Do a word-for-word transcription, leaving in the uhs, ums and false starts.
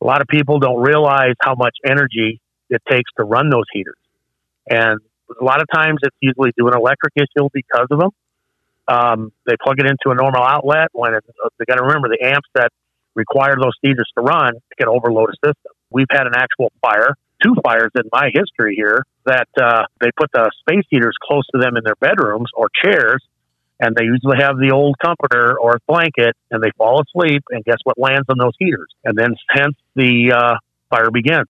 A lot of people don't realize how much energy it takes to run those heaters. And a lot of times it's usually due to an electric issue because of them. Um, they plug it into a normal outlet when it, they got to remember the amps that require those heaters to run can overload a system. We've had an actual fire, two fires in my history here, that uh, they put the space heaters close to them in their bedrooms or chairs, and they usually have the old comforter or blanket, and they fall asleep, and guess what lands on those heaters? And then hence the uh, fire begins.